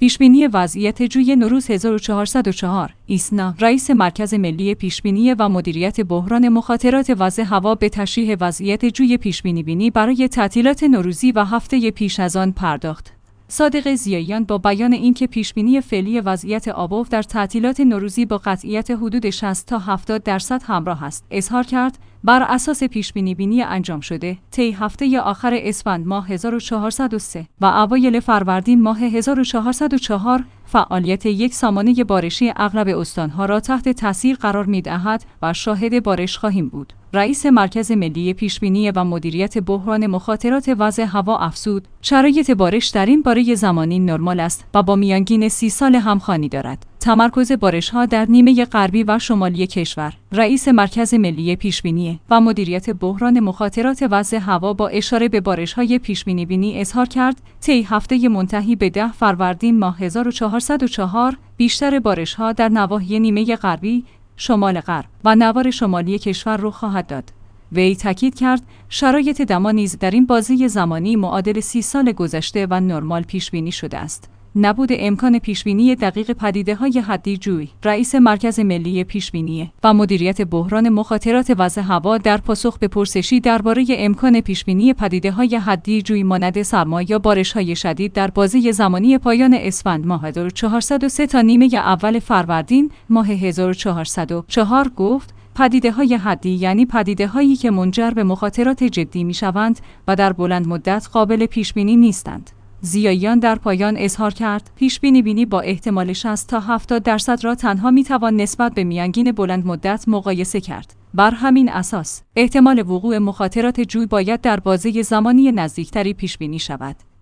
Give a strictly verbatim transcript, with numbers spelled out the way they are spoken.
پیشبینی وضعیت جوی نوروز هزار و چهارصد و چهار ایسنا رئیس مرکز ملی پیشبینی و مدیریت بحران مخاطرات وضع هوا به تشریح وضعیت جوی پیشبینی بینی برای تعطیلات نوروزی و هفته پیش از آن پرداخت. صادق ضیاییان با بیان اینکه پیشبینی فعلی وضعیت آب در تعطیلات نوروزی با قطعیت حدود شصت تا هفتاد درصد همراه است، اظهار کرد بر اساس پیشبینی بینی انجام شده طی هفته آخر اسفند ماه هزار و چهارصد و سه و اوایل فروردین ماه هزار و چهارصد و چهار فعالیت یک سامانه بارشی اغلب استانها را تحت تاثیر قرار می‌دهد و شاهد بارش خواهیم بود. رئیس مرکز ملی پیشبینی و مدیریت بحران مخاطرات وضع هوا افزود شرایط بارش در این باره زمانی نرمال است و با میانگین سی سال همخوانی دارد. تمرکز بارش‌ها در نیمه غربی و شمالی کشور. رئیس مرکز ملی پیشبینی و مدیریت بحران مخاطرات وضع هوا با اشاره به بارش‌های پیشبینی بینی اظهار کرد طی هفته منتهی به ده فروردین ماه هزار و چهارصد و چهار بیشتر بارش‌ها در نواحی نیمه غربی، شمال غرب و نوار شمالی کشور رخ خواهد داد. وی تاکید کرد شرایط دما نیز در این بازه زمانی معادل سی سال گذشته و نرمال پیش بینی شده است. نبود امکان پیشبینی دقیق پدیده‌های حدی جوی. رئیس مرکز ملی پیشبینی و مدیریت بحران مخاطرات وضع هوا در پاسخ به پرسشی درباره امکان پیشبینی پدیده‌های حدی جوی مانند سرما یا بارش‌های شدید در بازه زمانی پایان اسفند ماه هزار و چهارصد و سه تا نیمه اول فروردین ماه هزار و چهارصد و چهار گفت پدیده‌های حدی یعنی پدیده‌هایی که منجر به مخاطرات جدی می‌شوند و در بلند مدت قابل پیشبینی نیستند. ضیاییان در پایان اظهار کرد پیشبینی بینی با احتمال شصت تا هفتاد درصد را تنها میتوان نسبت به میانگین بلند مدت مقایسه کرد. بر همین اساس احتمال وقوع مخاطرات جوی باید در بازه زمانی نزدیکتری پیشبینی شود.